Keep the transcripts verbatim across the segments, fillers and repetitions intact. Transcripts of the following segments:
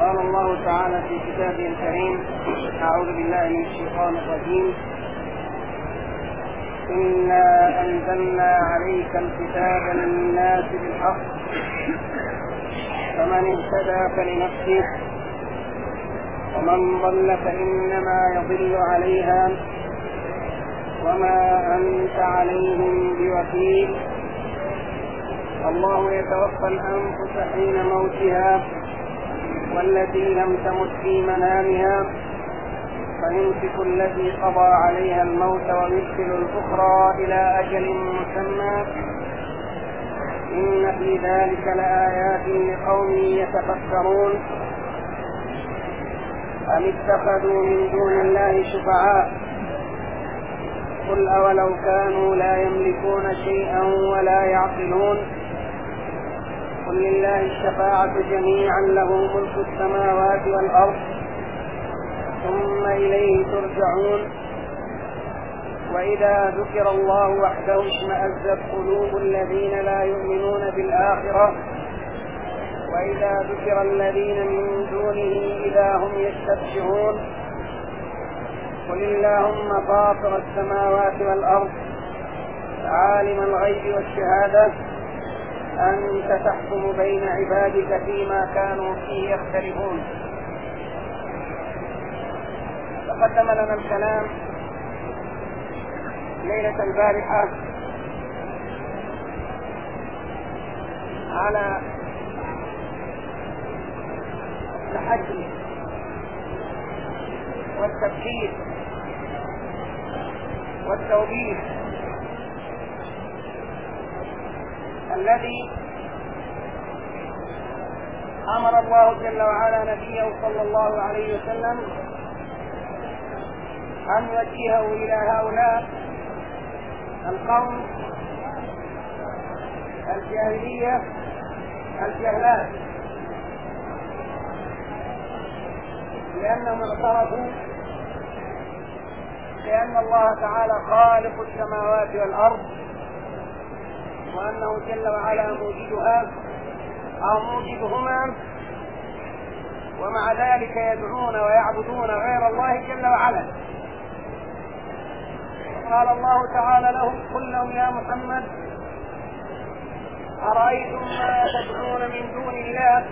قال الله تعالى في كتابه الكريم: أعوذ بالله من الشيطان الرجيم. إنا أنزلنا عليك الكتاب للناس بالحق فمن اهتدى فلنفسه ومن ضل فإنما يضل عليها وما أنت عليهم بوكيل. الله يتوفى الأنفس حين موتها والتي لم تمت في منامها فيمسك التي قضى عليها الموت ويرسل الأخرى إلى أجل مسمى إن في ذلك لآيات لقوم يتفكرون. أم اتخذوا من دون الله شفعاء قل أولو كانوا لا يملكون شيئا ولا يعقلون قل لله الشفاعة جميعا له ملك السماوات والأرض ثم إليه ترجعون. وإذا ذكر الله وحده اشمأزت قلوب الذين لا يؤمنون بالآخرة وإذا ذكر الذين من دونه إذا هم يستبشرون. قل اللهم فاطر السماوات والأرض عالم الغيب والشهادة أنت تحكم بين عبادك فيما كانوا فيه يختلفون. تقدم لنا الكلام ليلة البارحة على التحدي والتفكير والتوبيخ الذي أمر الله جل وعلا نبيه صلى الله عليه وسلم أن يوجهه إلى هؤلاء القوم الجاهلية الجهلات، لأنهم اعترفوا بأن الله تعالى خالق السماوات والأرض وأنه جل وعلا موجدها أو موجدهما، ومع ذلك يدعون ويعبدون غير الله جل وعلا. قال الله تعالى لهم: قل لهم يا محمد أرأيتم ما تدعون من دون الله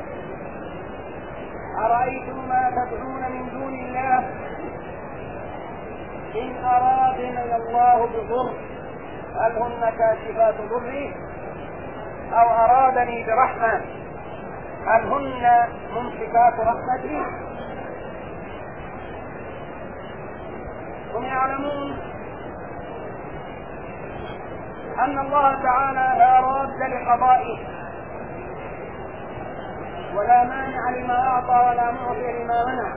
أرأيتم ما تدعون من دون الله إن أرادنا الله بضر هل هن كاشفات ضره أو أرادني برحمة هل هن ممسكات رحمتي. هم يعلمون أن الله تعالى لا راد لقضائه ولا مانع لما أعطى ولا معطي لما منع،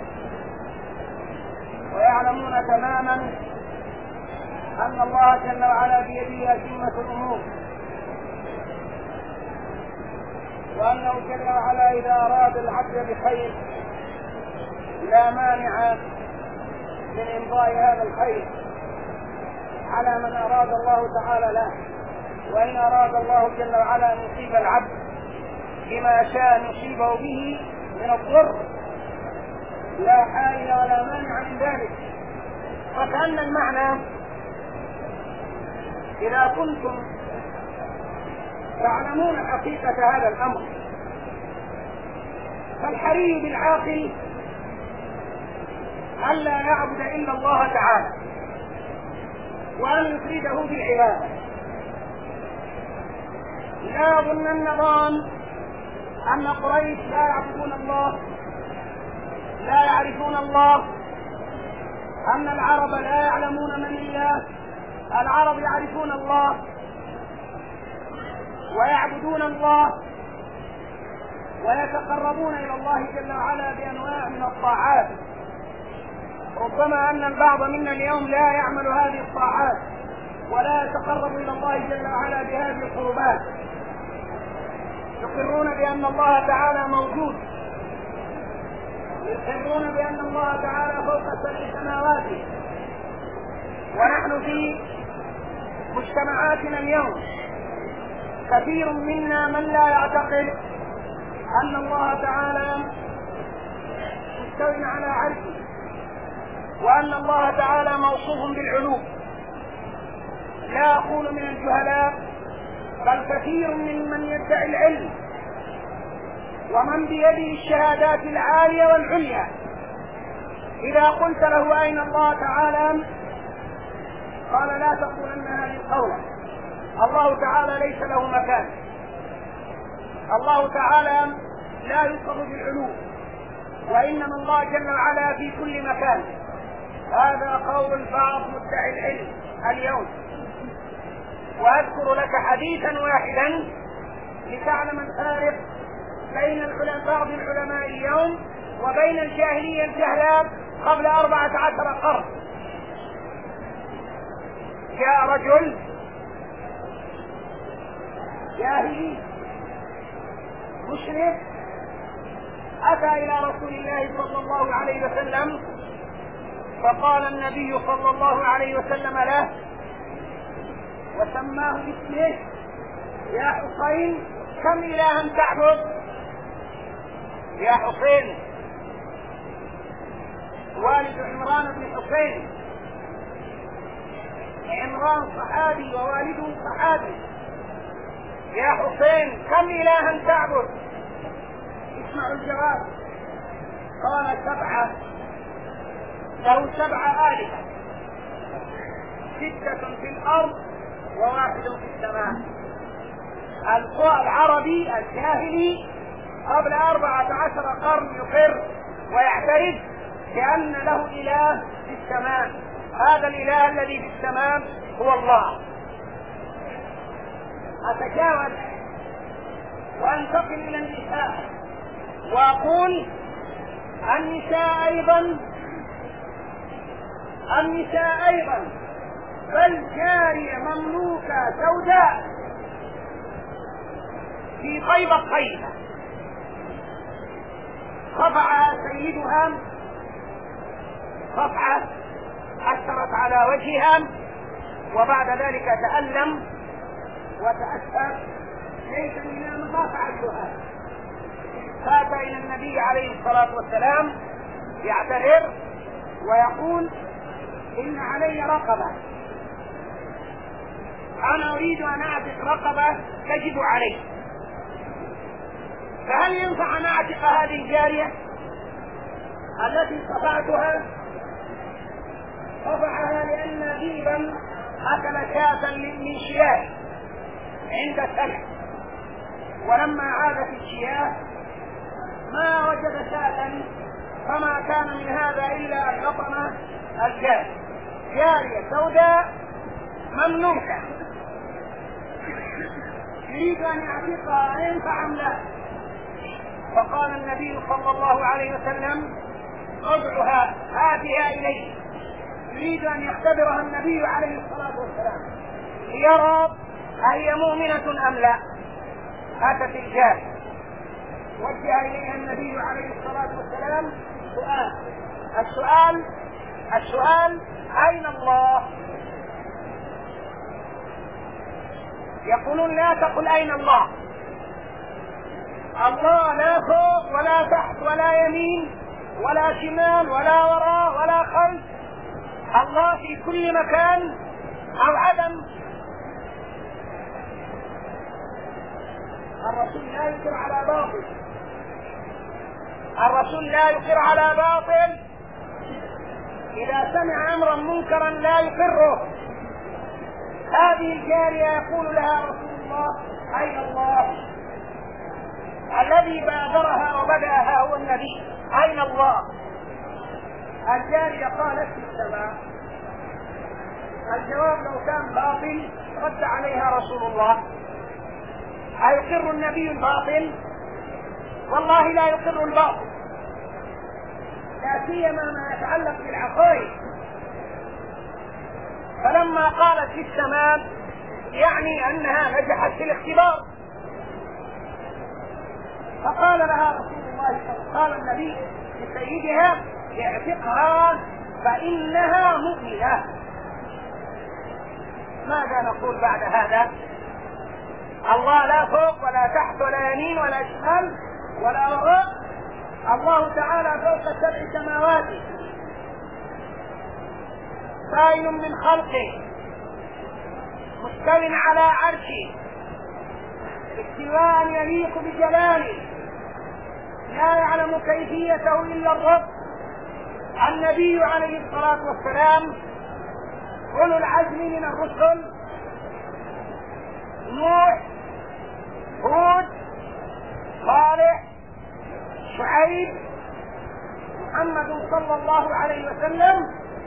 ويعلمون تماما أن الله جل وعلا بيده أزمة الأمور، وأنه جل وعلا إذا أراد العبد بخير لا مانع من إمضاء هذا الخير على من أراد الله تعالى له. وإن أراد الله جل وعلا أن يصيب العبد بما شاء أن يصيبه به من الضر لا حائل ولا مانع من ذلك. فكأن المعنى إذا كنتم تعلمون حقيقة هذا الأمر فالحري بالعاقل ألا يعبد إلا الله تعالى وأن يفرده بالعبادة. لا ظنن ظان أن قريش لا يعبدون الله لا يعرفون الله، أن العرب لا يعلمون من الله. العرب يعرفون الله ويعبدون الله ويتقربون إلى الله جل وعلا بأنواع من الطاعات. ربما أن البعض منا اليوم لا يعمل هذه الطاعات ولا يتقرب إلى الله جل وعلا بهذه القربات. يقرون بأن الله تعالى موجود، يقرون بأن الله تعالى فوق سبع سماوات. ونحن في مجتمعاتنا اليوم كثير منا من لا يعتقد أن الله تعالى مستوٍ على عرشه، وأن الله تعالى موصوف بالعلو. لا أقول من الجهلاء، بل كثير ممن يدعي العلم ومن بيده الشهادات العالية والعليا، إذا قلت له أين الله تعالى قال لا تقولن هذه القولة. الله تعالى ليس له مكان، الله تعالى لا يوصف بالعلو، وإنما الله جل وعلا في كل مكان. هذا قول بعض مدعي العلم اليوم. وأذكر لك حديثا واحدا لتعلم الفارق بين بعض العلماء اليوم وبين الجاهلية الجهلاء قبل أربعة عشر قرن. جاء رجل جاهلي مشرك أتى إلى رسول الله صلى الله عليه وسلم، فقال النبي صلى الله عليه وسلم له وسماه باسمه: يا حسين كم إلها تعبد؟ يا حسين، والد عمران بن حسين، عمران صحابي ووالده صحابي. يا حسين كم إلها تعبد؟ اسمعوا الجواب. قال: سبعة. له سبع آلهة، ستة في الأرض وواحد في السماء. العربي الجاهلي قبل أربعة عشر قرن يقر ويعترف بأن له إله في السماء. هذا الإله الذي في السماء هو الله. أتجاوز وأنتقل إلى النساء وأقول: النساء أيضا النساء أيضا بل جارية مملوكة سوداء في طيبة طيبة، رفعها سيدها رفعة أثرت على وجهها، وبعد ذلك تألم وتأثر، ليس منها مخاف عجلها. فات إلى النبي عليه الصلاة والسلام يعتذر ويقول: إن علي رقبة، أنا أريد أن أعتق رقبة تجب علي، فهل ينفع أن أعتق هذه الجارية التي صفعتها؟ صفعها لأن ذئبا أكل شاة من شياه عند السلع، ولما عادت الشياه ما وجد شاة، فما كان من هذا إلا اللطمة الجارية، جارية سوداء مملوكة، يريد أن يعتقها، ينفع أم لا؟ فقال النبي صلى الله عليه وسلم: ادعها، هاتها إليه. يريد أن يختبرها النبي عليه الصلاة والسلام ليرى أهي مؤمنة أم لا. أتت الجارية، وجه إليها النبي عليه الصلاة والسلام سؤال. السؤال السؤال أين الله؟ يقولون: لا تقل أين الله. الله لا فوق ولا تحت ولا يمين ولا شمال ولا وراء ولا خلف، الله في كل مكان أو عدم. الرسول لا يقر على باطل، الرسول لا يقر على باطل. إذا سمع أمرا منكرا لا يقره. هذه الجارية يقول لها رسول الله: أين الله؟ الذي بادرها وبدأها هو النبي، أين الله؟ الجارية قالت: في السماء. الجواب لو كان باطل رد عليها رسول الله. أيقر النبي الباطل؟ والله لا يقر الباطل، لا سيما ما يتعلق بالعقائد. فلما قالت في السماء يعني أنها نجحت في الاختبار. فقال لها رسول الله قال النبي لسيدها: اعتقها فإنها مؤمنة. ماذا نقول بعد هذا؟ الله لا فوق ولا تحت ولا يمين ولا شمال، ولا وراء. الله تعالى فوق سبع سماوات بائن من خلقه مستو على عرشه استواء يليق بجلاله لا يعلم كيفيته إلا الرب. النبي عليه الصلاة والسلام أولو العزم من الرسل نوح هود صالح شعيب محمد صلى الله عليه وسلم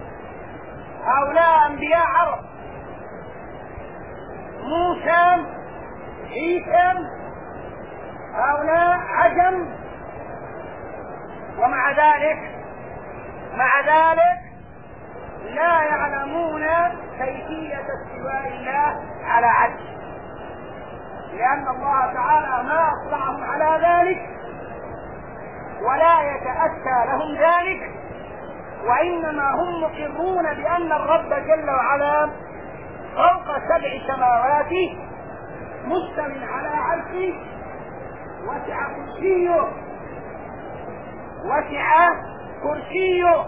هؤلاء أنبياء عرب. موسى عيسى هؤلاء عجم. ومع ذلك مع ذلك لا يعلمون كيفية استواء الله على عرشه، لأن الله تعالى ما أطلعهم على ذلك ولا يتأتى لهم ذلك، وإنما هم مقرون بأن الرب جل وعلا فوق سبع سماوات مستو على عرشه وسع كرسيه وسع كرسيه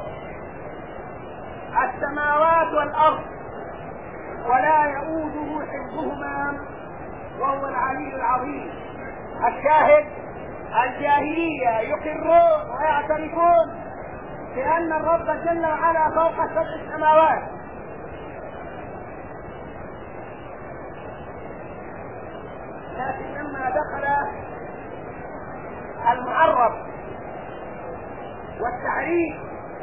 السماوات والأرض ولا يؤوده حفظهما وهو العلي العظيم. الشاهد الجاهلية يقرون ويعترفون بأن الرب جل وعلا فوق سبع السماوات، لكن لما دخل المعرف والتعريف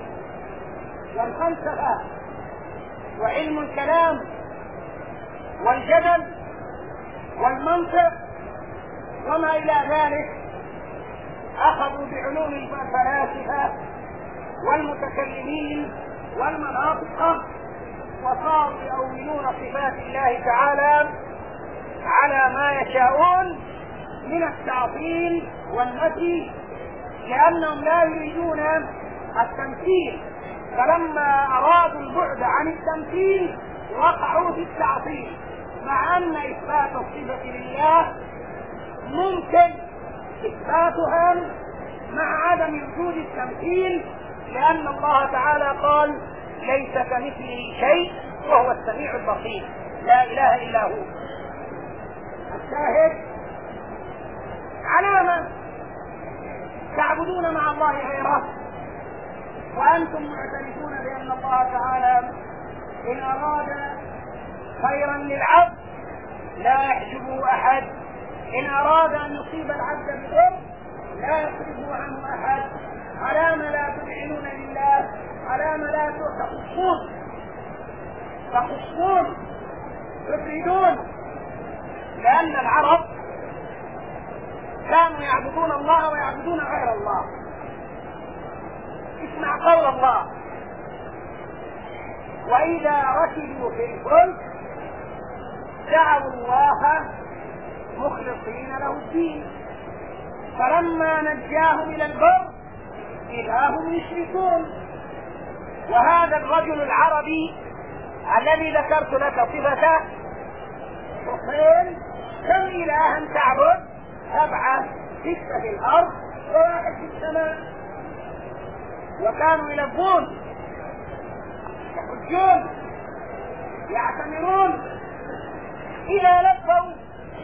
والفلسفة وعلم الكلام والجدل والمنطق وما إلى ذلك أخذوا بعلوم الفلاسفة والمتكلمين والمناطق وصاروا يؤولون صفات الله تعالى على ما يشاءون من التعطيل والنفي، لأنهم لا يريدون التمثيل، فلما أرادوا البعد عن التمثيل وقعوا في التعطيل، مع أن إثبات الصفة لله ممكن إثباتها مع عدم وجود التمثيل، لأن الله تعالى قال ليس كمثله شيء وهو السميع البصير لا إله إلا هو. الشاهد علامة تعبدون مع الله غيره وأنتم معترفون بأن الله تعالى إن أراد خيرا للعبد لا يحجبه أحد، إن أراد أن يصيب العبد بضر لا يصرفه عنه أحد. علامة لا تذعنون لله، علامة لا تخصون تخصون تفردون، لأن العرب كانوا يعبدون الله ويعبدون غير الله. اسمع قول الله: وإذا ركبوا في الفلك دعوا الله مخلصين له الدين فلما نجاهم إلى البر إذا هم يشركون. وهذا الرجل العربي الذي ذكرت لك صفته حسين كم إلها تعبد؟ سبعة، ستة في الأرض وواحد في السماء. وكانوا يلبون يحجون يعتمرون إذا لبوا.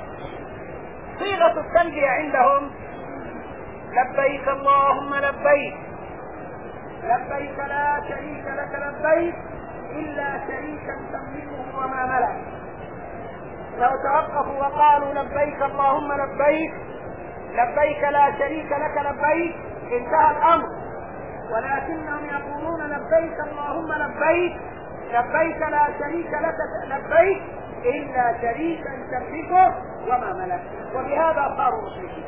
صيغة التلبية عندهم لبيك اللهم لبيك، لبيك لا شريك لك لبيك إلا شريكا تملكه وما ملك. لو توقفوا وقالوا لبيك اللهم لبيك لبيك لا شريك لك لبيك انتهى الأمر، ولكنهم يقولون لبيك اللهم لبيك لبيك لا شريك لك لبيك إلا شريكا تملكه وما ملك، وبهذا صاروا مشركين،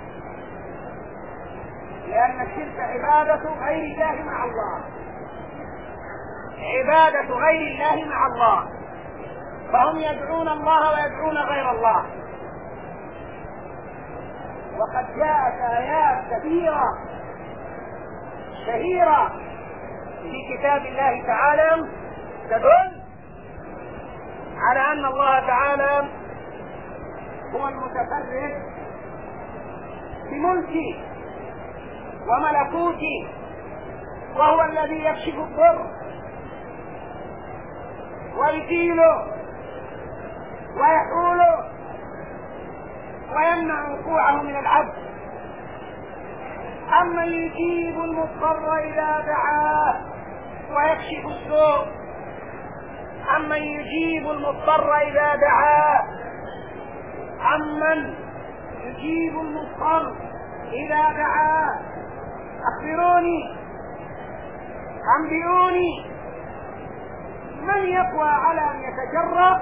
لأن الشرك عبادة غير الله مع الله، عبادة غير الله مع الله، فهم يدعون الله ويدعون غير الله. وقد جاءت آيات كثيرة شهيرة في كتاب الله تعالى تدل على أن الله تعالى هو المتفرد بملكي وملكوتي، وهو الذي يكشف الضر ويزيله ويحوله ويمنع وقوعه من العبد. أما يجيب المضطر إذا دعاه ويكشف السوء، أما يجيب المضطر إذا دعاه، أمن يجيب المضطر إذا دعاه. أخبروني، أنبئوني، من يقوى على أن يتجرأ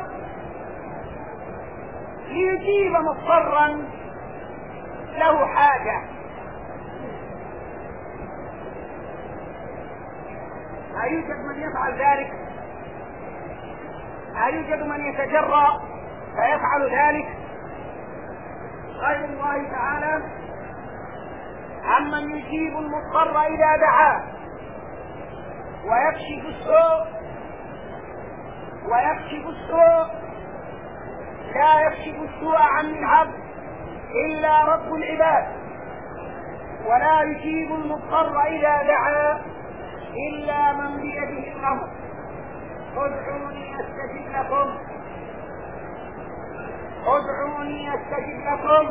ليجيب مضطرا له حاجة؟ لا يوجد من يفعل ذلك، لا يوجد من يتجرأ فيفعل ذلك غير الله تعالى. أمن يجيب المضطر إذا دعاه ويكشف السوء، ويكشف السوء لا يكشف السوء عن العبد إلا رب العباد، ولا يجيب المضطر إذا دعا إلا من بيده الأمر. ادعوني أستجب لكم، ادعوني أستجب لكم،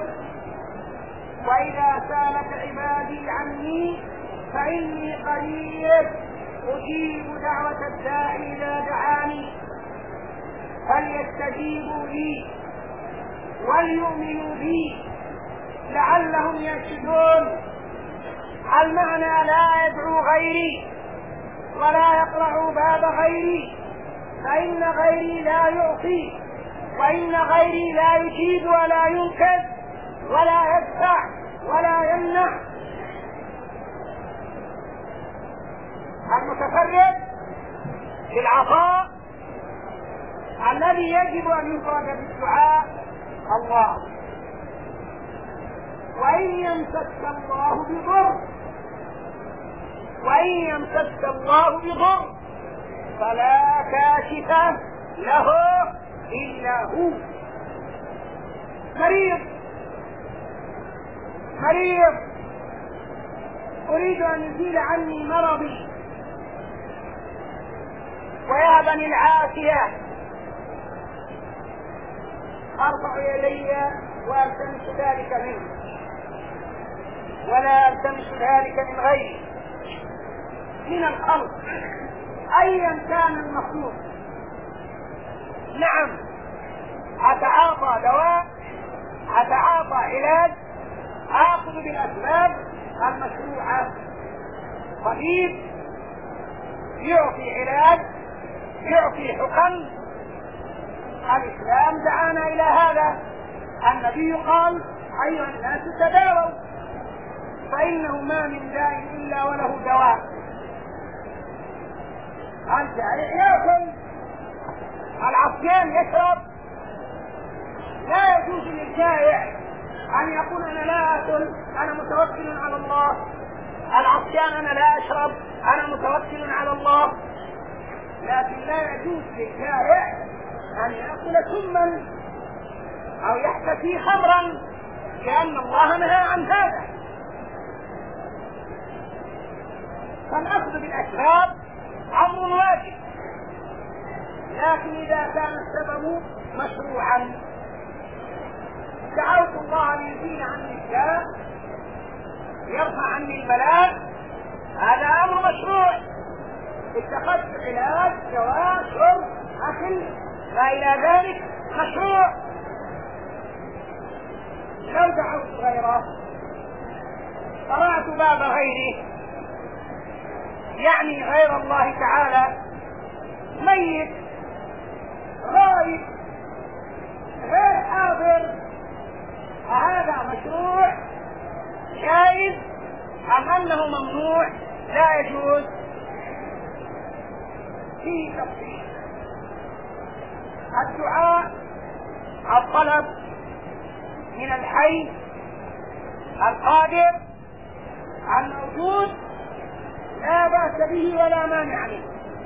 وإذا سألك عبادي عني فإني قريب أجيب دعوة الداعي إذا دعاني فليستجيبوا لي وليؤمنوا بي لعلهم يرشدون. المعنى لا يدعو غيري ولا يقرع باب غيري، فإن غيري لا يعطي، وإن غيري لا يجيب ولا ينقذ ولا يدفع ولا يمنع. المتفرد بالعطاء الذي يجب أن يفرد بالدعاء الله. وإن يمسك الله بضر، وإن يمسك الله بضر فلا كاشف له إلا هو. مريض مريض أريد أن يزيل عني مرضي ويهبني العافية، أرفع يدي وألتمس ذلك منه ولا ألتمس ذلك من غيري من الخلق أيا كان المخلوق. نعم، أتعاطى دواء، أتعاطى علاج، آخذ بالأسباب المشروعة. طبيب يعطي علاج، يعطي حقن. الإسلام دعانا إلى هذا. النبي قال: أيها الناس تداووا فإنه ما من داء إلا وله دواء. الجائع يأكل، العطشان يشرب. لا يجوز للجائع أن يقول: أنا لا آكل، أنا متوكل على الله. العطشان: أنا لا أشرب، أنا متوكل على الله. لكن لا يجوز للجائع أن يأكل سما أو يحتفي خمرا، لأن الله نهى عن هذا. فالأخذ بالأسباب أمر واجب، لكن إذا كان السبب مشروعا، دعوت الله أن يزيل عني الداء، يرفع عني البلاء، هذا أمر مشروع. اتخذت علاج، دواء، شرب، أكل، ما إلى ذلك مشروع. لو دعوت غيره، قرأت باب غيره، يعني غير الله تعالى، ميت، غائب، غير حاضر، هذا مشروع جائز أم أنه ممنوع لا يجوز؟ فيه تفصيل. الدعاء الطلب من الحي القادر الموجود لا بأس به ولا مانع منه.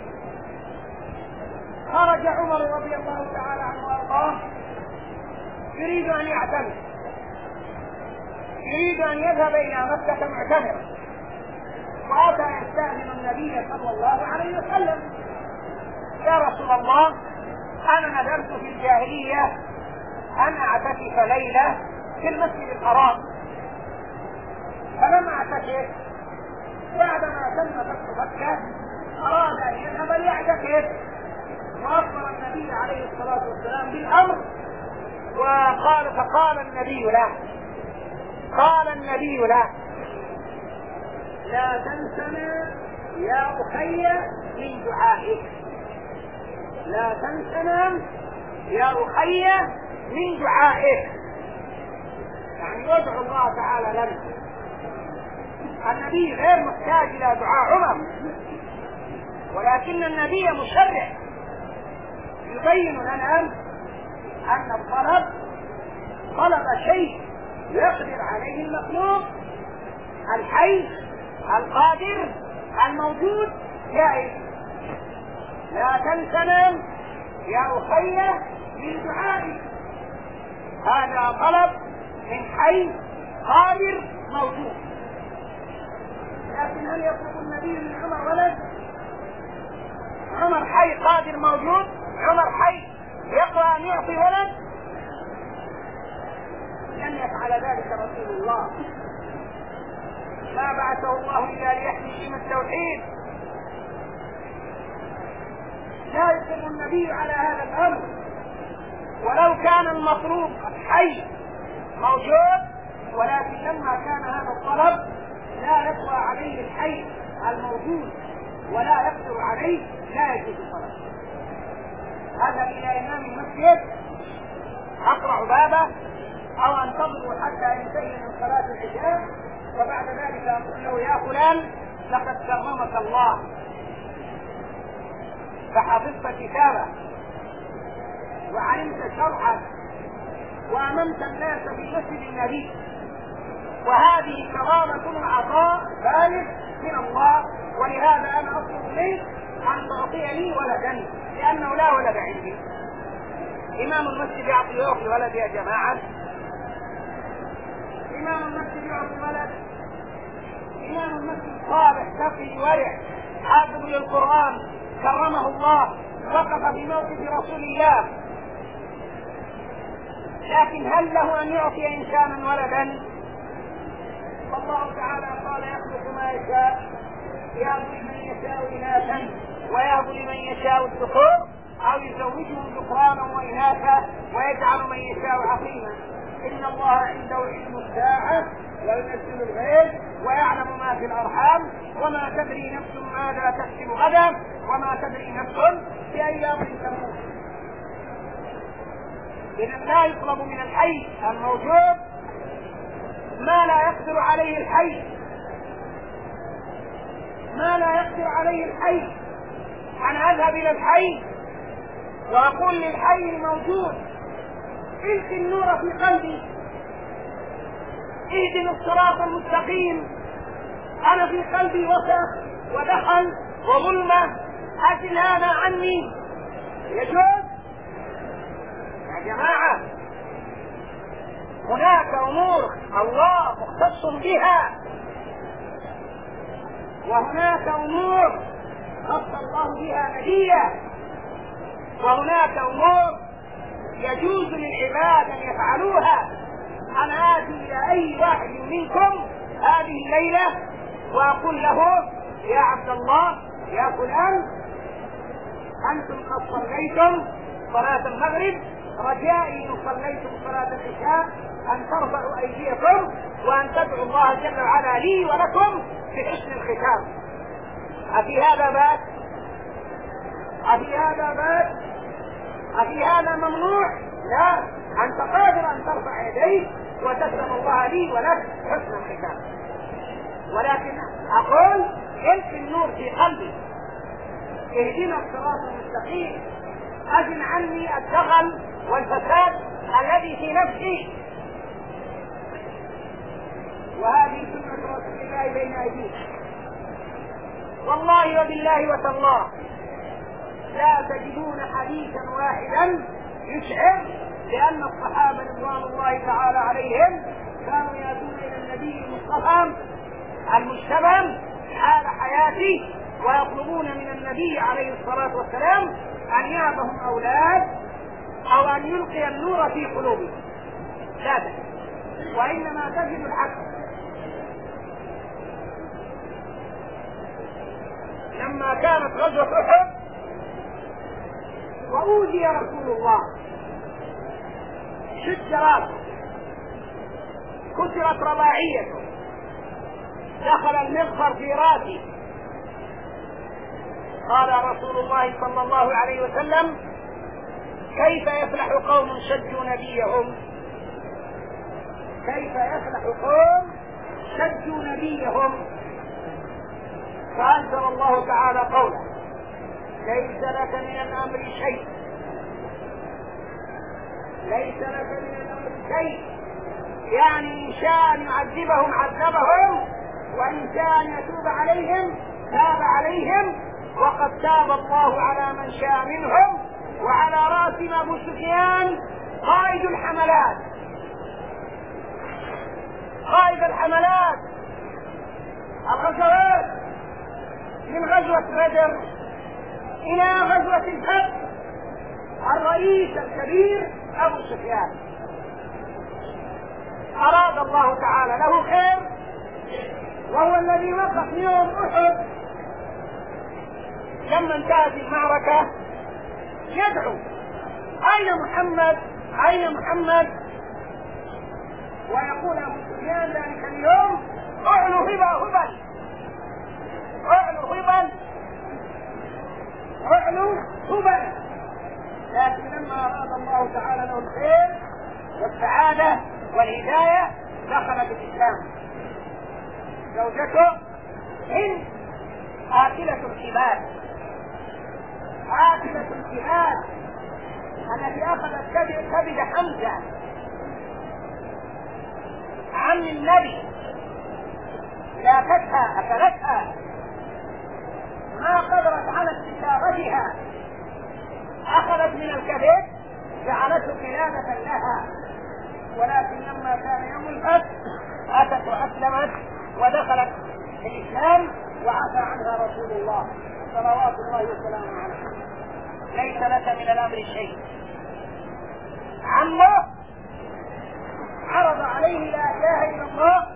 خرج عمر رضي الله تعالى عنه وارضاه يريد ان يعتمر، يريد أن يذهب إلى مكة معتمرا، وأتى يستأذن النبي صلى الله عليه وسلم: يا رسول الله، أنا نذرت في الجاهلية أن أعتكف ليلة في المسجد الحرام، فلم أعتكف. بعدما تم فتح مكة أراد أن يذهب ليعتكف، وأخبر النبي عليه الصلاة والسلام بالأمر، وقال فقال النبي له قال النبي له لا تنسنا يا أخي من دعائك، لا تنسنا يا أخي من دعائك، يعني يدعو الله تعالى لنا. النبي غير محتاج إلى دعاء عمر، ولكن النبي مشرع يبين لنا أن الطلب طلب شيء يقدر عليه المخلوق الحي القادر الموجود جائز. لا تنسنا يا أخي من دعائي، هذا طلب من حي قادر موجود. لكن هل يطلب النبي من عمر ولد؟ عمر حي قادر موجود، عمر حي يقرأ أن يعطي ولد؟ لن يفعل ذلك رسول الله، ما بعثه الله إلا ليحمي شيم التوحيد. لا يصر النبي على هذا الأمر، ولو كان المطلوب حي موجود، ولكن لما كان هذا الطلب لا يقوى عليه الحي الموجود ولا يقدر عليه، لا يجوز الطلب. هذا إلى إمام المسجد أقرع بابه أو أنتظر حتى ينتهي من صلاة العشاء، وبعد ذلك أقول له: يا فلان، لقد كرمك الله فحفظت كتابه وعلمت شرعا وأممت الناس في مسجد النبي، وهذه كرامة وعطاء بالغ من الله، ولهذا أنا أطلب منك أن تعطي لي ولدا، لأنه لا ولد عندي. إمام المسجد يعطي يعطي ولد يا جماعة؟ إمام المسجد يعطي ولد؟ إمام المسجد صالح تقي ورع حافظ للقرآن كرمه الله، وقف في موقف رسول الله، لكن هل له أن يعطي إنسانا ولدا؟ الله تعالى قال: يخلق ما يشاء، يهب لمن يشاء إناثا ويهب لمن يشاء الذكور أو يزوجهم ذكرانا وإناثا ويجعل من يشاء عقيما. إن الله عنده علم الساعة وينزل الغيث ويعلم ما في الأرحام وما تدري نفس ماذا تكسب غدا وما تدري نفس بأي أرض تموت. إذا لا يطلب من الحي الموجود ما لا يقدر عليه الحي، ما لا يقدر عليه الحي. أنا أذهب إلى الحي وأقول للحي الموجود: القي النور في قلبي، اهدنا الصراط المستقيم، أنا في قلبي وسخ ودخل وظلمة، أزل هذا عني. يجوز يا جماعة؟ هناك أمور الله مختص بها، وهناك أمور خص الله بها نبيه، وهناك أمور يجوز للعباد أن يفعلوها. أنا آتي إلى أي واحد منكم هذه الليلة وأقول له: يا عبد الله، يا فلان، أنتم قد صليتم صلاة المغرب، رجائي إن صليتم صلاة العشاء أن ترفعوا أيديكم وأن تدعوا الله جل وعلا لي ولكم بحسن الختام. أفي هذا بات؟ أفي هذا بات؟ أفي هذا ممنوع؟ لا، أنت قادر أن ترفع يديك وتسلم الله لي ولك حسن الختام. ولكن أقول: القي النور في قلبي، اهدنا الصراط المستقيم، أزل عني الدغل والفساد الذي في نفسي. وهذه سنة رسول الله بين أيدينا، والله وبالله وتالله لا تجدون حديثا واحدا يشعر بأن الصحابة رضوان الله تعالى عليهم كانوا يأتون إلى النبي المصطفى المجتبى حال حياته، ويطلبون من النبي عليه الصلاة والسلام أن يهبهم أولاد أو أن يلقي النور في قلوبهم. لا تجد، وإنما تجد العكس. لما كانت غزوة أحد وأوذي رسول الله، شد راسه، كسرت رباعيته، دخل المغفر في راسه، قال رسول الله صلى الله عليه وسلم: كيف يفلح قوم شجوا نبيهم؟ كيف يفلح قوم شجوا نبيهم؟ فأنزل الله تعالى قوله: ليس لك من الأمر شيء، ليس لك من الأمر شيء، يعني إن شاء أن يعذبهم عذبهم، وإن شاء أن يتوب عليهم تاب عليهم، وقد تاب الله على من شاء منهم. وعلى رأسهم أبو سفيان قائد الحملات، قائد الحملات الغزوات، من غزوة بدر إلى غزوة الفتح، الرئيس الكبير أبو سفيان. أراد الله تعالى له خير، وهو الذي وقف يوم أحد لما انتهت المعركة يدعو: أين محمد؟ أين محمد؟ ويقول أبو سفيان ذلك اليوم: أعلو هبا هبل، أعلو هبل، أعلو هبل. لكن لما أراد الله تعالى له الخير والسعادة والهداية دخل بالإسلام. زوجته هند آكلة الكباد، آكلة الكباد التي أخذت كبد حمزة عم النبي، لاكتها أكلتها، ما قدرت على استتابتها، أخذت من الكبد جعلته قلادة لها. ولكن لما كان يوم الفتح أتت وأسلمت ودخلت في الإسلام، وعفى عنها رسول الله صلوات الله وسلامه عليه. ليس لك من الأمر شيء. عمه عرض عليه لا إله إلا الله،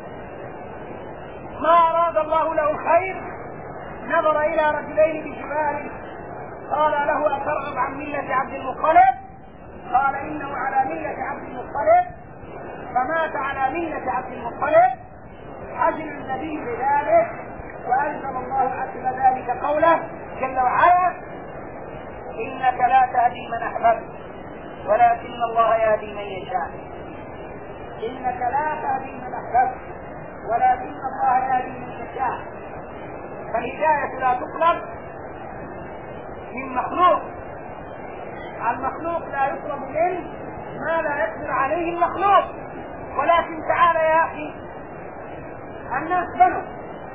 ما أراد الله له الخير، نظر إلى رجلين بجبال، قال له: أترغب عن ملة عبد المطلب؟ قال: إنه على ملة عبد المطلب. فمات على ملة عبد المطلب. حزن النبي بذلك، وأنزل الله عقب ذلك قوله جل وعلا: إنك لا تهدي من أحببت ولكن الله يهدي من يشاء. إنك لا تهدي من أحببت ولكن الله يهدي من يشاء. فالهداية لا تطلب من مخلوق، المخلوق لا يطلب منه ما لا يقدر عليه المخلوق. ولكن تعالى يا أخي، الناس بنوا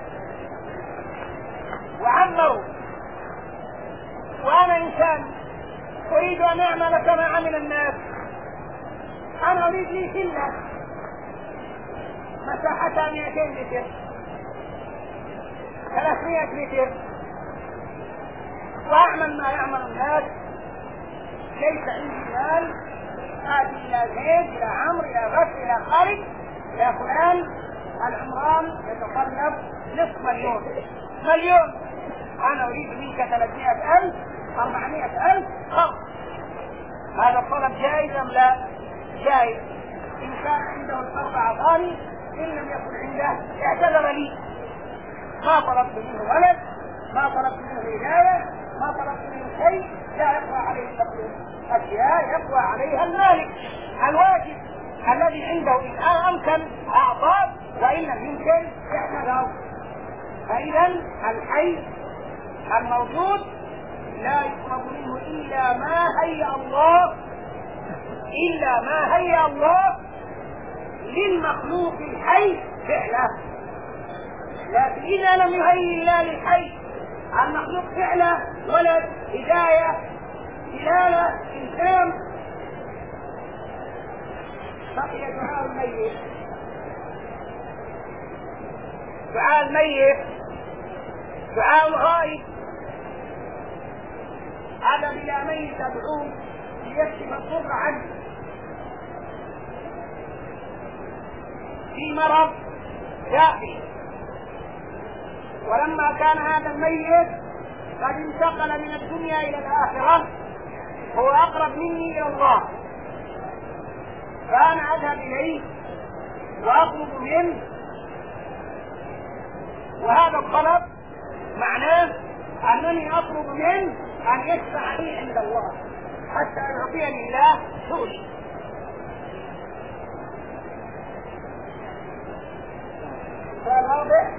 وعمروا، وأنا إنسان أريد أن أعمل كما عمل الناس. أنا أريد لي فيلا مساحتها مئتين متر، ثلاثمائة متر، وأعمل ما يعمل الناس. ليس عندي مال آتي إلى زيد، إلى عمرو، إلى بكر، إلى خالد، إلى فلان العمران يتطلب نصف مليون مليون أنا أريد منك ثلاثمائة ألف، أربعمائة ألف خمس. هذا الطلب جائز أم لا؟ جائز. إن كان عنده الأربعة ثاني، إن لم يكن عنده اعتذر لي. ما طلبت منه ولد، ما طلبت منه هداية، ما طلبت منه شيء لا يقوى عليه المطلوب، أشياء يقوى عليها المالك الواجب الذي عنده. إن أمكن أعطاه، وإن لم يمكن اعتذر. فإذا الحي الموجود لا يطلب منه إلا ما هيأ الله، إلا ما هيأ الله للمخلوق الحي فعله. لكن إذا لم يهيئ الله للحي المخلوق فعله، ولد، هداية، دلالة، إنسان، بقي دعاء الميت. دعاء الميت دعاء الغائب، هذا بلا ميت يدعوه ليكشف الضر عنه في مرض داخلي. ولما كان هذا الميت قد انتقل من الدنيا الى الاخره هو اقرب مني الى الله، فانا اذهب اليه واطلب منه، وهذا الطلب معناه انني اطلب منه ان يشفع لي عند الله حتى يعطيني الله سؤلي. واضح؟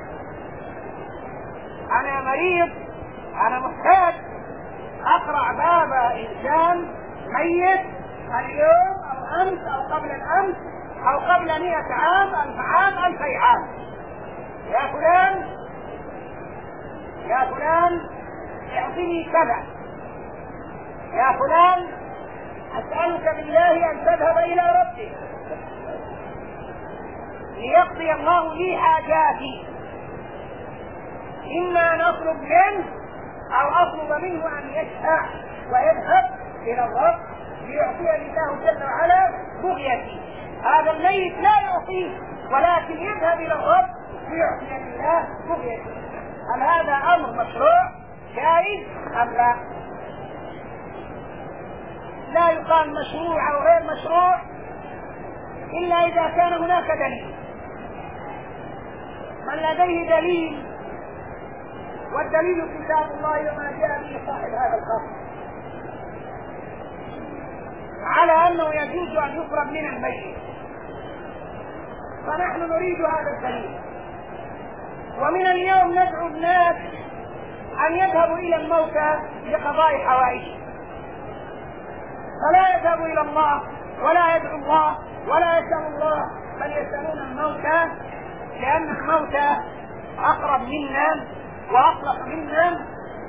انا مريض، انا محتاج اقرع باب انسان ميت اليوم او امس او قبل الامس او قبل مئة عام الف عام الفي عام. يا فلان يا فلان اعطني كذا، يا فلان اسألك بالله ان تذهب الى ربك ليقضي الله لي حاجاتي، إما أن أطلب منه أو أطلب منه أن يشفع ويذهب إلى الرب ليعطيني الله جل وعلا بغيتي. هذا الميت لا يعطيه ولكن يذهب إلى الرب ليعطيني الله بغيتي. هل هذا أمر مشروع جائز أم لا؟ لا يقال مشروع أو غير مشروع إلا إذا كان هناك دليل. من لديه دليل، والدليل كتاب الله وما جاء به صاحب هذا الخط، على أنه يجوز أن يفرغ من الميت، فنحن نريد هذا الدليل. ومن اليوم ندعو الناس أن يذهبوا إلى الموتى لقضاء حوائجهم، فلا يذهبوا إلى الله ولا يدعو الله ولا يسأل الله، بل يسألون الموتى، لأن الموتى أقرب منا وأطلق منا.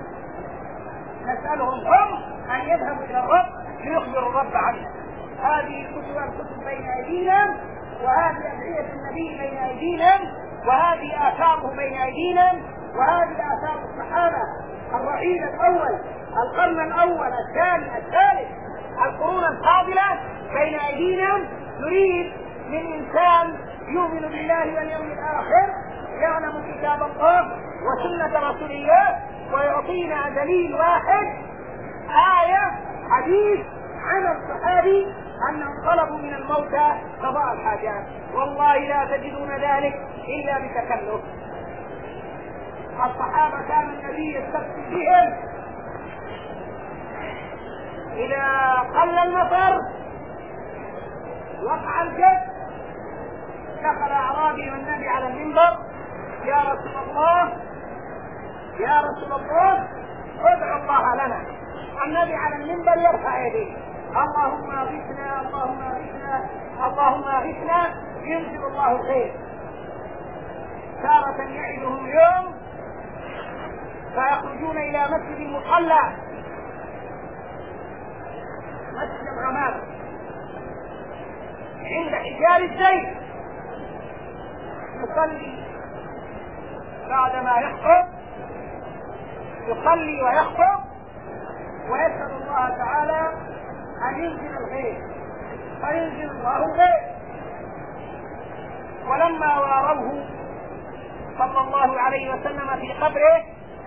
نسألهم هم أن يذهبوا إلى الرب ليخبروا الرب عنه. هذه الكتب الكتب بين أيدينا، وهذه أدعية النبي بين أيدينا، وهذه آثاره بين أيدينا، وهذه آثار الصحابة الرحيل الأول، القرن الأول، الثاني، الثالث، القرون الفاضلة بين أيدينا. نريد من إنسان يؤمن بالله واليوم الآخر، يعلم كتاب الله وسنة رسول الله، ويعطينا دليل واحد، آية، حديث عن الصحابي أنهم طلبوا من الموتى قضاء الحاجات. والله لا تجدون ذلك إلا بتكلف. الصحابة كان النبي يستفتي بهم إذا قل المطر وقع الجد، دخل أعرابي والنبي على المنبر: يا رسول الله يا رسول الله ادعو الله لنا. النبي على المنبر يرفع يديه: اللهم اغثنا اللهم اغثنا اللهم اغثنا، ينزل الله الخير. تارة يعدهم يوم فيخرجون إلى مسجد مصلى، مسجد العماد عند حجار الزيت، يصلي بعدما يخطب، يصلي ويخطب ويسأل الله تعالى أن ينزل الخير، فينزل الله الخير. ولما واروه صلى الله عليه وسلم في قبره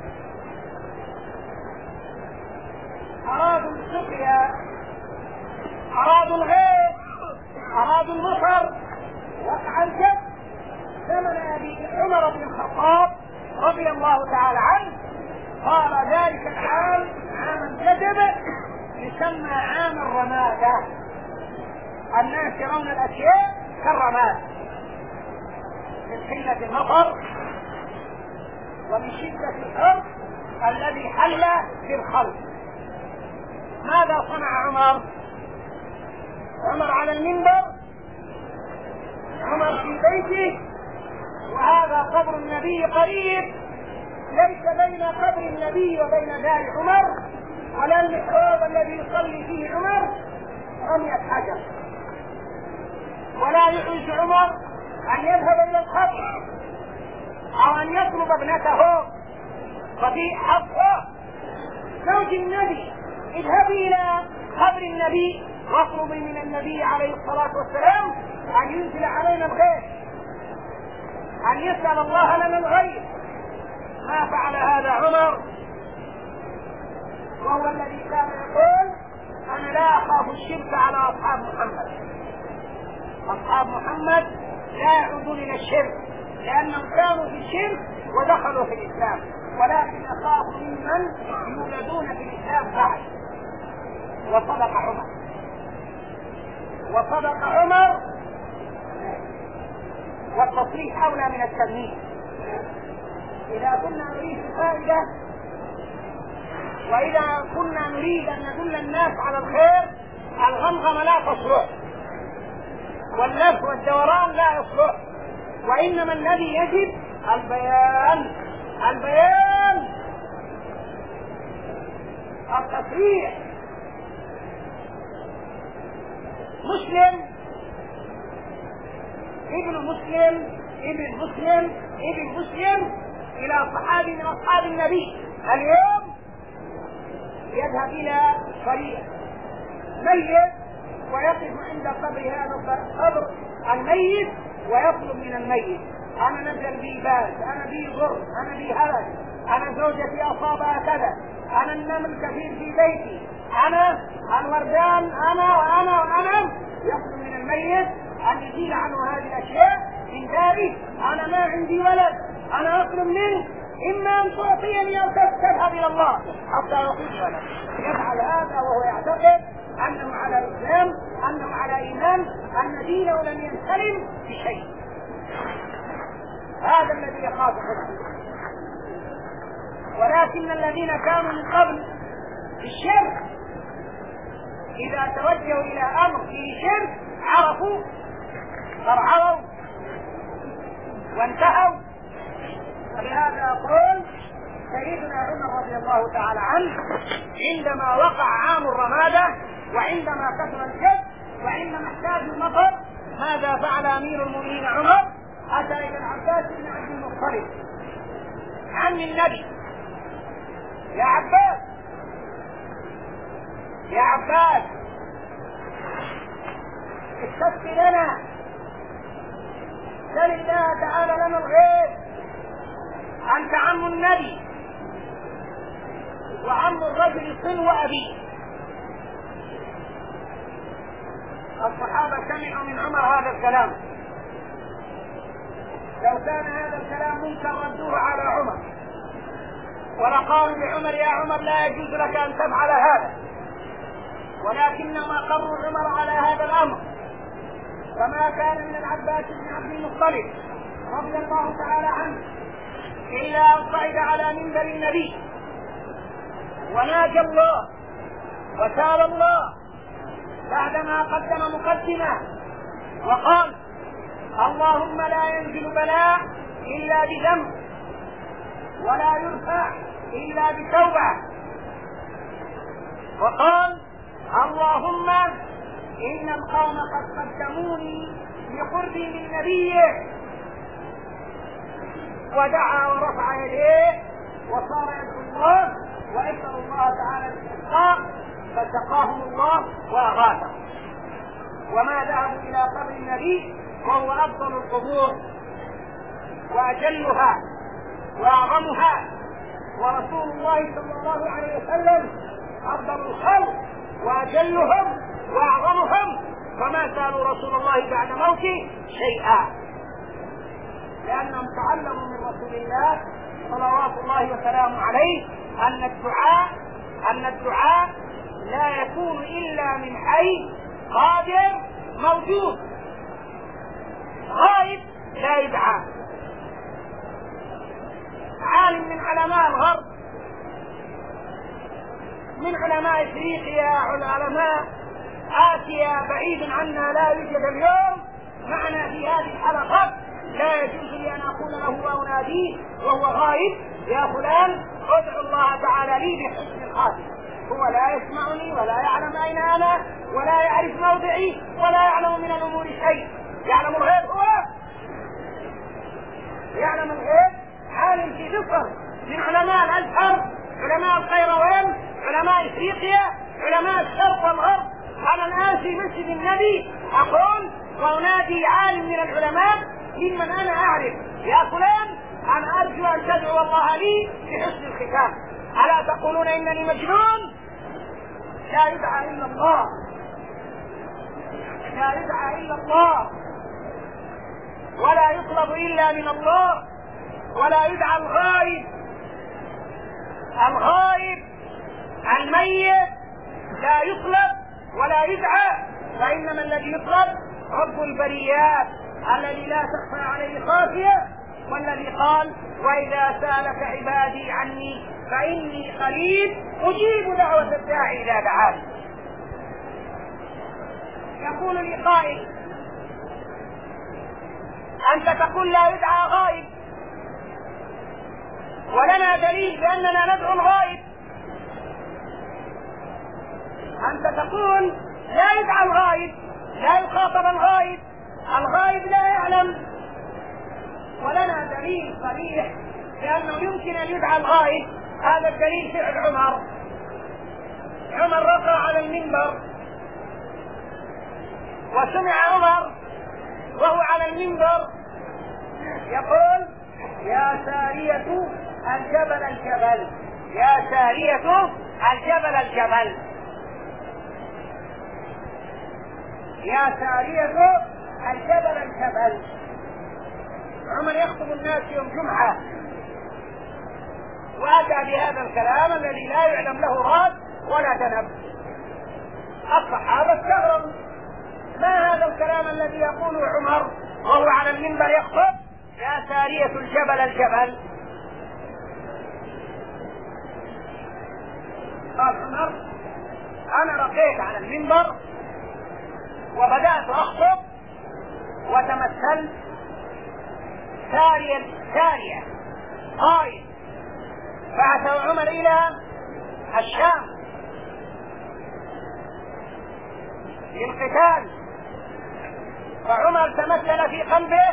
أرادوا السقيا، أرادوا الغيث، أرادوا المطر، وقع الجد. زمن أبي عمر بن الخطاب رضي الله تعالى عنه قال ذلك العام عام الجدب يسمى عام الرمادة. الناس يرون الأشياء كالرماد من قلة المطر ومن شدة الحر الذي حل في الخلق. ماذا صنع عمر؟ عمر على المنبر، عمر في بيته، وهذا قبر النبي قريب، ليس بين قبر النبي وبين دار عمر ولا المحراب الذي يصلي فيه عمر رمية حجر، ولا يعوز عمر أن يذهب إلى القبر أو أن يطلب ابنته صفية حفصة زوج النبي، اذهبي إلى قبر النبي واطلبي من النبي عليه الصلاة والسلام أن ينزل علينا الغيث، أن يسأل الله لنا الغيث. ما فعل هذا عمر، وهو الذي كان يقول أنا لا أخاف الشرك على أصحاب محمد. أصحاب محمد لا يعودون إلى الشرك لأنهم كانوا في الشرك ودخلوا في الإسلام، ولكن أخاف ممن يولدون في الإسلام بعد. وصدق عمر، وصدق عمر، والتصريح أولى من التمييز. إذا كنا نريد الفائدة وإذا كنا نريد أن ندل الناس على الخير، الغمغم لا تصلح واللف والدوران لا يصلح، وإنما الذي يجب البيان، البيان التصريح. مسلم ابن مسلم ابن مسلم ابن مسلم إلى صحابي من أصحاب النبي اليوم يذهب إلى قرية ميت ويقف عند قبر هذا القبر الميت ويطلب من الميت أنا نزل بي باس، أنا بي ضر، أنا بي هلك، أنا زوجتي أصابها كذا، أنا النمل الكثير في بيتي، أنا الوردان، أنا وأنا وأنا. يطلب من الميت أن يزيل عنه هذه الأشياء من ذلك. أنا ما عندي ولد، أنا أطلب منه إما أن تعطيني أو تذهب إلى الله حتى يعطيك ولد. يفعل هذا وهو يعتقد أنه على الإسلام، أنه على إيمان، أن دينه لم ينسلم بشيء. هذا الذي يخاف منه. ولكن الذين كانوا من قبل في الشرك إذا توجهوا إلى أمر فيه شرك عرفوا فرعوا وانتهوا. ولهذا أقول سيدنا عمر رضي الله تعالى عنه عندما وقع عام الرمادة وعندما كثر الجد وعندما احتاج المطر ماذا فعل أمير المؤمنين عمر؟ أتى إلى العباس بن عبد المطلب عم النبي، يا عباس يا عباس استسقي لنا، سل الله تعالى لنا الغيث، أنت عم النبي وعم الرجل صنو أبيه. الصحابة سمعوا من عمر هذا الكلام، لو كان هذا الكلام ممكن ردوه على عمر ولقالوا لعمر يا عمر لا يجوز لك أن تفعل هذا، ولكنما قروا عمر على هذا الأمر. فما كان من العباس بن عبد المطلب رضي الله تعالى عنه إلا أن صعد على منبر النبي وناجى الله وسال الله بعدما قدم مقدمة وقال اللهم لا ينزل بلاء إلا بذنب ولا يرفع إلا بتوبة، وقال اللهم إن القوم قد قدموني بقربي من نبيه، ودعا ورفع يديه وصار يدعو الله ويسأل الله تعالى الاستسقاء فسقاهم الله وأغاثهم. وما ذهبوا إلى قبر النبي وهو أفضل القبور وأجلها وأعظمها، ورسول الله صلى الله عليه وسلم أفضل الخلق وأجلهم وأعظمهم، فما سألوا رسول الله بعد موته شيئا لأنهم تعلموا من رسول الله صلوات الله وسلامه عليه أن الدعاء أن الدعاء لا يكون إلا من حي قادر موجود، غائب لا يدعى. عالم من علماء الغرب، من علماء افريقيا، علماء آسيا بعيد عنا لا يوجد اليوم معنا في هذه الحلقات، لا يجوز لي أن أقول له وأناديه وهو غائب يا فلان ادعو الله تعالى لي بحسن الخاتمة. هو لا يسمعني ولا يعلم أين أنا ولا يعرف موضعي ولا يعلم من الأمور شيء. يعلم الغيب، هو يعلم الغيب عالم في مصر من علماء الازهر، علماء القيروان، علماء افريقيا، علماء الشرق والغرب، انا الان في مسجد النبي اقول وانادي عالم من العلماء ممن انا اعرف: يا فلان انا ارجو ان تدعو الله لي بحسن الختام. الا تقولون انني مجنون؟ لا يدعى الا الله، لا يدعى الا الله، ولا يطلب الا من الله، ولا يدعى الغائب. الغائب الميت لا يطلب ولا يدعى، فانما الذي يطلب رب البريات الذي لا تخفى عليه خافيه، والذي قال: واذا سالك عبادي عني فاني قريب اجيب دعوه الداعي اذا دعاني. يقول لي قائل: انت تقول لا يدعى غائب، ولنا دليل باننا ندعو الغائب. انت تقول لا يدعى الغائب، لا يخاطب الغائب، الغائب لا يعلم، ولنا دليل صريح بانه يمكن ان يدعى الغائب. هذا الدليل فعل عمر. عمر رقى على المنبر وسمع عمر وهو على المنبر يقول: يا سارية الجبل الجبل، يا سارية الجبل الجبل، يا سارية الجبل الجبل. عمر يخطب الناس يوم جمعة وأتى بهذا الكلام الذي لا يعلم له راد ولا ذنب. الصحابة استغربوا: ما هذا الكلام الذي يقوله عمر وهو على المنبر يخطب: يا سارية الجبل الجبل؟ قال عمر: أنا رقيت على المنبر وبدأت أخطب وتمثلت ساريا سارية قائد. بعث عمر إلى الشام للقتال، فعمر تمثل في قلبه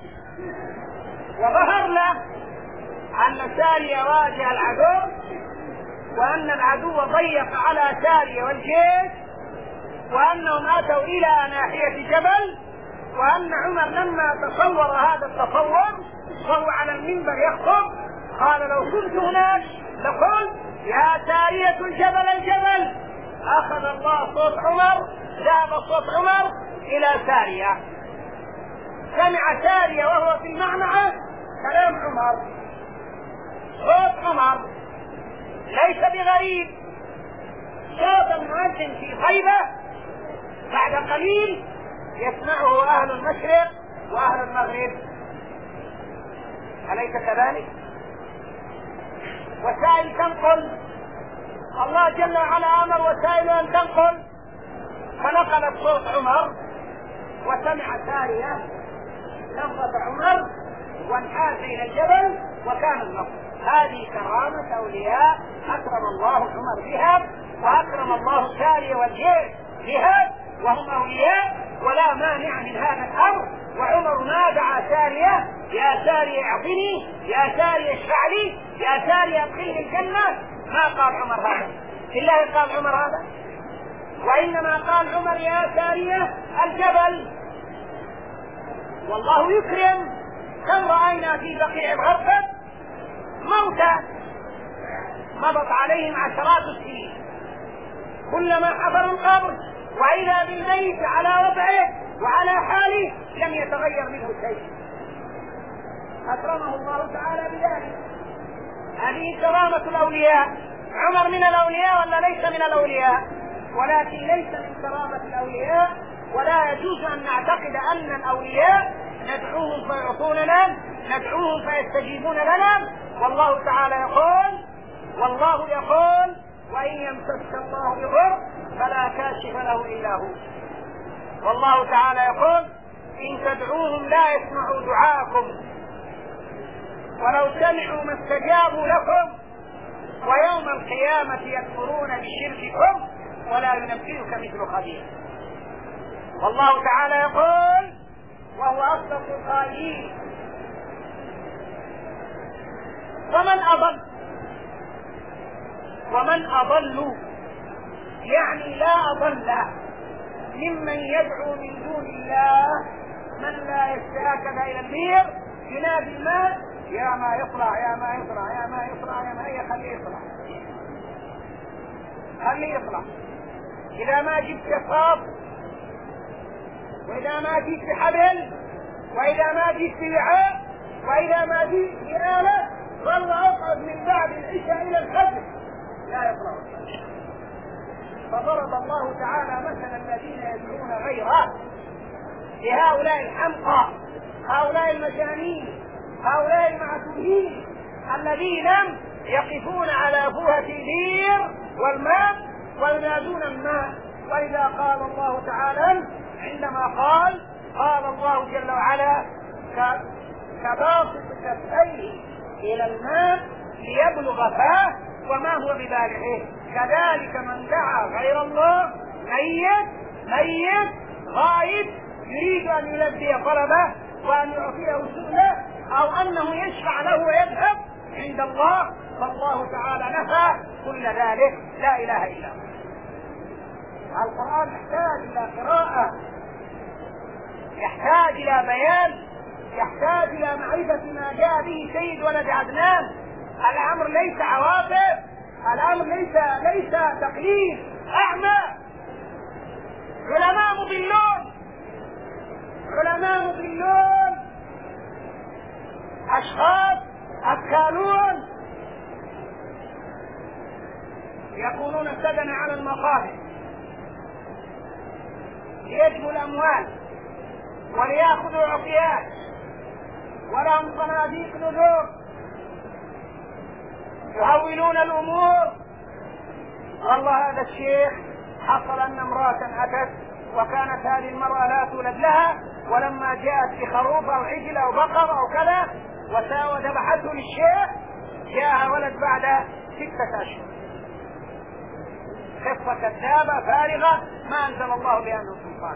وظهر له أن سارية واجه العدو، وأن العدو ضيق على سارية والجيش، وأنهم أتوا إلى ناحية جبل، وأن عمر لما تصور هذا التصور وهو على المنبر يخطب قال: لو كنت هناك لقلت: يا سارية الجبل الجبل. أخذ الله صوت عمر، ذهب صوت عمر إلى سارية، سمع سارية وهو في المعمعة كلام عمر، صوت عمر ليس بغريب، صوت المؤذن في طيبة بعد قليل يسمعه أهل المشرق وأهل المغرب، أليس كذلك؟ وسائل تنقل، الله جل وعلا أمر وسائل أن تنقل، فنقلت صوت عمر وسمع سارية لفظة عمر وانحاز إلى الجبل وكان النصر. هذه كرامة أولياء أكرم الله عمر بها، وأكرم الله سارية والجيش بها، وهم أولياء ولا مانع من هذا الأمر. وعمر ما دعا سارية: يا سارية اعطني، يا سارية اشفع لي، يا سارية ادخلني الجنة. ما قال عمر هذا، بالله قال عمر هذا، وإنما قال عمر: يا سارية الجبل. والله يكرم، كم رأينا في بقيع الغرفة موتى مضت عليهم عشرات السنين، كلما حفروا القبر وإذا بالميت على وضعه وعلى حاله لم يتغير منه شيء، أكرمه الله تعالى بذلك. هذه كرامة الأولياء. عمر من الأولياء ولا ليس من الأولياء؟ ولكن ليس من كرامة الأولياء، ولا يجوز أن نعتقد أن الأولياء ندعوهم فيعطوننا، ندعوهم فيستجيبون لنا. والله تعالى يقول، والله يقول: وإن يمسسك الله بضر فلا كاشف له إلا هو. والله تعالى يقول: إن تدعوهم لا يسمعوا دعاءكم ولو سمعوا ما استجابوا لكم ويوم القيامة يكفرون بشرككم ولا ينبئك مثل خبير. والله تعالى يقول وهو أصدق القائلين: ومن أضل ومن أضل يعني لا أضل ممن يدعو من دون الله من لا يستأكد إلى البير ينادي الماء يا ما يطلع يا ما يطلع يا ما يطلع يا ما خليه يطلع خليه يطلع. إذا ما جبت صاف وإذا ما جيت بحبل وإذا ما جيت بوعاء وإذا ما جيت بآلة ظل أقعد من بعد العشاء إلى الفجر لا يطلع. فضرب الله تعالى مثلا الذين يدعون غيره لهؤلاء الحمقى هؤلاء المجانين هؤلاء المعتوهين الذين يقفون على فوهة البير والماء وينادون الماء. وإذا قال الله تعالى عندما قال قال الله جل وعلا كباسط كفيه إلى الماء ليبلغ فاه وما هو ببالغه كذلك من دعا غير الله ميت ميت غائب يريد أن يلبي طلبه وأن يعطيه سؤله أو أنه يشفع له ويذهب عند الله فالله تعالى نفى كل ذلك لا إله إلا هو. القرآن يحتاج إلى قراءة يحتاج إلى بيان يحتاج إلى معرفة ما جاء به سيد ولد عدنان. الأمر ليس عواطف الأمر ليس ليس تقليد أعمى. علماء مضلون علماء مضلون أشخاص أكالون يكونون سدنا على المقابر ليجموا الأموال وليأخذوا عطيات ولهم صناديق نذور يهولون الأمور. والله هذا الشيخ حصل أن امرأة أتت وكانت هذه المرأة لا تولد لها ولما جاءت بخروف أو عجل أو بقر أو كذا وذبحته للشيخ جاءها ولد بعد ستة أشهر. قصة كذابة فارغة ما أنزل الله بها من سلطان.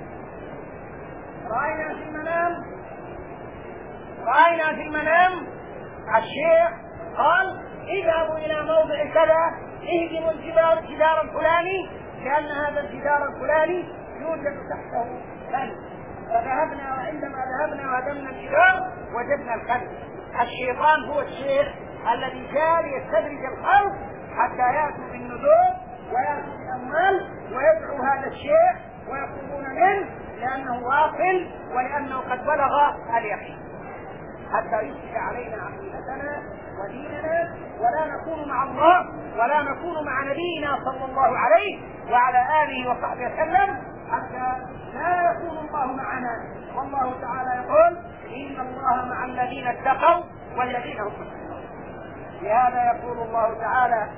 رأينا في المنام رأينا في المنام الشيخ قال اذهبوا إلى موضع كذا اهدموا الجدار الجدار الفلاني لأن هذا الجدار الفلاني يوجد تحته كنز. فذهبنا وعندما ذهبنا وهدمنا الجدار وجدنا الكنز. الشيطان هو الشيخ الذي جاء ليستدرج الخلق حتى يأتوا بالنذور ويأتوا بالأموال ويدعو هذا الشيخ ويطلبون منه لأنه واصل ولأنه قد بلغ اليقين حتى يفسد علينا عقيدتنا وديننا ولا نكون مع الله ولا نكون مع نبينا صلى الله عليه وعلى آله وصحبه وسلم حتى لا يكون الله معنا. والله تعالى يقول إن الله مع الذين اتقوا والذين هم محسنون. لهذا يقول الله تعالى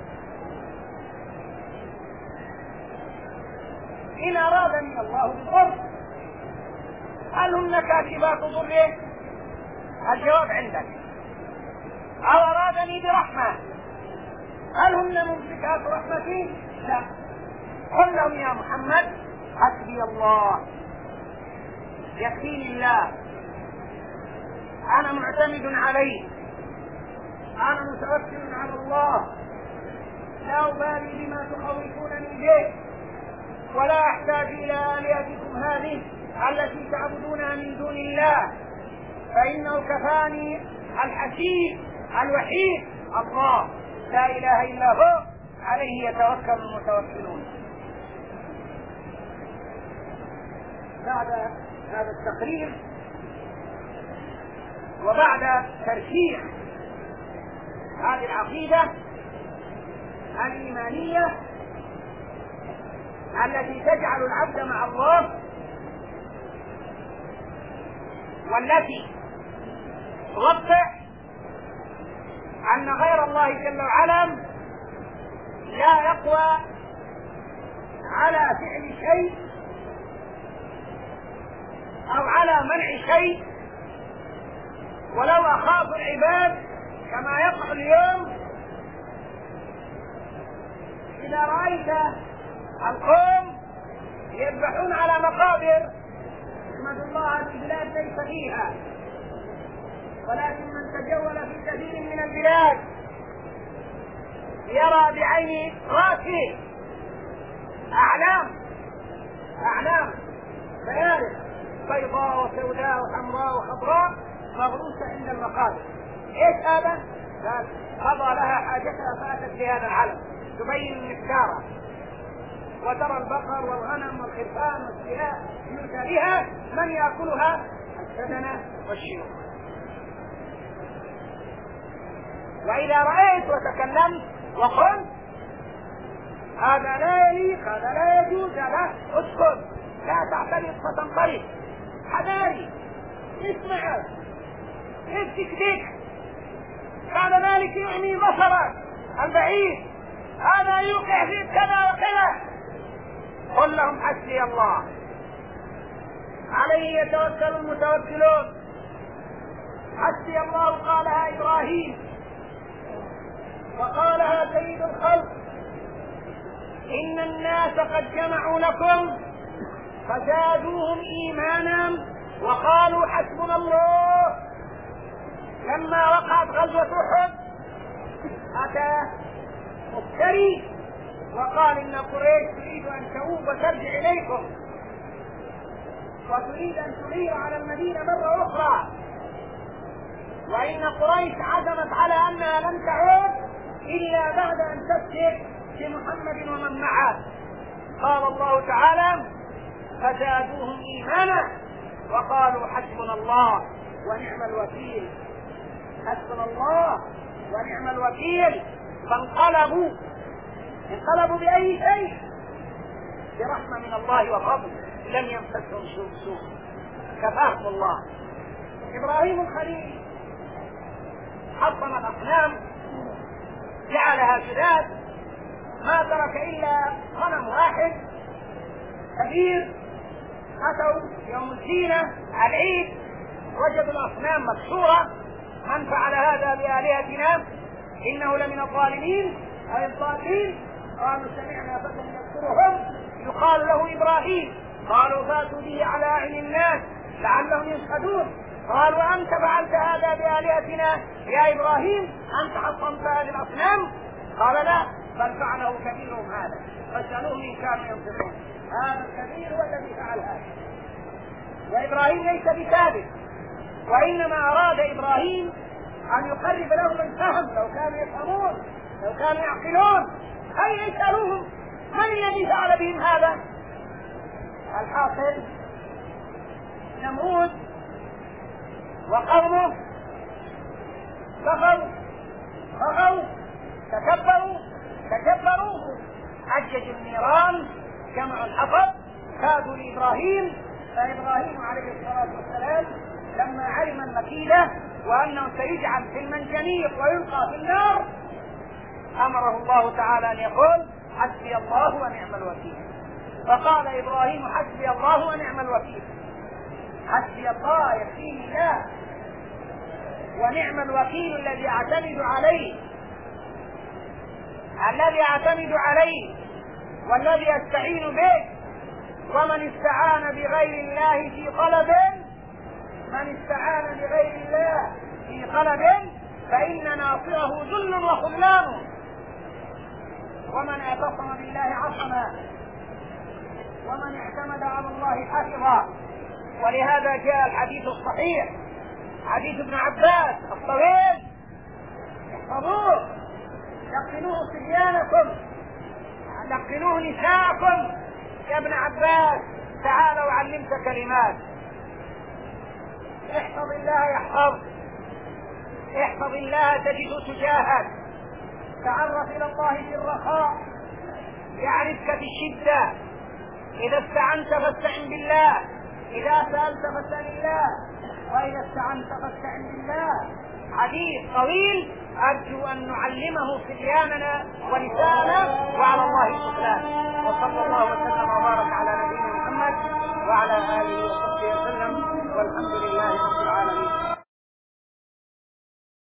إن أرادني الله بضر هل هن كاشفات ضره؟ الجواب عندك. أو أرادني برحمة هل هن ممسكات رحمتي؟ لا. قل لهم يا محمد حسبي الله يكفيني الله أنا معتمد عليه أنا متوكل على الله لا أبالي بما تخوفونني به ولا أحتاج إلى آلهتكم هذه التي تعبدونها من دون الله فإنه كفاني الحسيب الوحيد الله لا إله إلا هو عليه يتوكل المتوكلون. بعد هذا التقرير وبعد ترشيح هذه العقيدة الإيمانية التي تجعل العبد مع الله والتي توضح أن غير الله جل وعلا لا يقوى على فعل شيء أو على منع شيء ولو أخاف العباد كما يقع اليوم. إذا رأيت القوم يذبحون على مقابر احمد الله البلاد ليس فيها ولكن من تجول في كثير من البلاد البلاد يرى بعين راسه أعلام أعلام بيارق بيضاء وسوداء وحمراء وخضراء مغروسة عند المقابر. ايش هذا؟ قال قضى لها حاجتها فاتت بهذا العلم تبين المكسارة، وترى البقر والغنم والخرفان والسلاء يؤتى بها من يأكلها السدنة والشيوخ. وإذا رأيت وتكلمت وقلت هذا لا يليق هذا لا يجوز هذا اسكت لا تعترض فتنطلق حذاري اسمع امسك بك بعد ذلك يعني بصرك البعيد هذا يوقع في كذا وكذا. قل لهم حسبي الله عليه يتوكل المتوكلون. حسبي الله قالها إبراهيم وقالها سيد الخلق إن الناس قد جمعوا لكم فزادوهم إيمانا وقالوا حسبنا الله. لما وقعت غزوة أحد أتى مفتري وقال إن قريش تريد أن تؤوب وترجع إليكم وتريد أن تغير على المدينة مرة أخرى، وإن قريش عزمت على أنها لن تعود إلا بعد أن تفتك بمحمد ومن معه. قال الله تعالى فزادوهم إيمانا وقالوا حسبنا الله ونعم الوكيل. حسبنا الله ونعم الوكيل. فانقلبوا انقلبوا بأي شيء؟ برحمة من الله وفضل لم يمسسهم سوء. كفاهم الله. إبراهيم الخليل حطم الأصنام جعلها سداد ما ترك إلا غنم واحد كبير. أتوا يوم الزينة العيد وجدوا الأصنام مكسورة. من فعل هذا بآلهتنا إنه لمن الظالمين أي الضالين. قالوا سمعنا فتى يذكرهم يقال له إبراهيم. قالوا فاتوا به على أعين الناس لعلهم يشهدون. قالوا أنت فعلت هذا بآلهتنا يا إبراهيم؟ أنت حطمت هذه الأصنام؟ قال لا بل فعله كبيرهم هذا فاسألوهم إن كانوا ينطقون. هذا الكبير هو الذي فعل هذا. وإبراهيم ليس بثابت، وإنما أراد إبراهيم أن يقرب لهم الفهم لو كانوا يفهمون لو كانوا يعقلون. هيا يسألوهم من الذي فعل بهم هذا؟ الحاصل نمرود وقومه بغوا بغوا تكبروا تكبروا عججوا النيران جمعوا الحطب كادوا لإبراهيم. فإبراهيم عليه الصلاة والسلام لما علم المكيدة وأنه سيجعل في المنجنيق ويلقى في النار أمره الله تعالى أن يقول حسبي الله ونعم الوكيل. فقال إبراهيم حسبي الله ونعم الوكيل. حسبي الله يكفيني الله ونعم الوكيل الذي أعتمد عليه الذي أعتمد عليه والذي أستعين به. ومن استعان بغير الله في طلب من استعان بغير الله في طلب فإن ناصره ذل وخذلان. ومن اعتصم بالله عصما ومن اعتمد على الله حفظا. ولهذا جاء الحديث الصحيح حديث ابن عباس الطويل احفظوه لقنوه صبيانكم لقنوه نساءكم يا ابن عباس تعالوا علمت كلمات. احفظ الله يحفظ احفظ الله تجد تجاهك. تعرف إلى الله في الرخاء يعرفك في الشدة. إذا استعنت فاستعن بالله، إذا سألت فاسأل الله، وإذا استعنت فاستعن بالله. حديث طويل أرجو أن نعلمه صبياننا ونساءنا وعلى الله الشكران. وصلى الله وسلم وبارك على نبينا محمد وعلى آله وصحبه وسلم والحمد لله رب العالمين.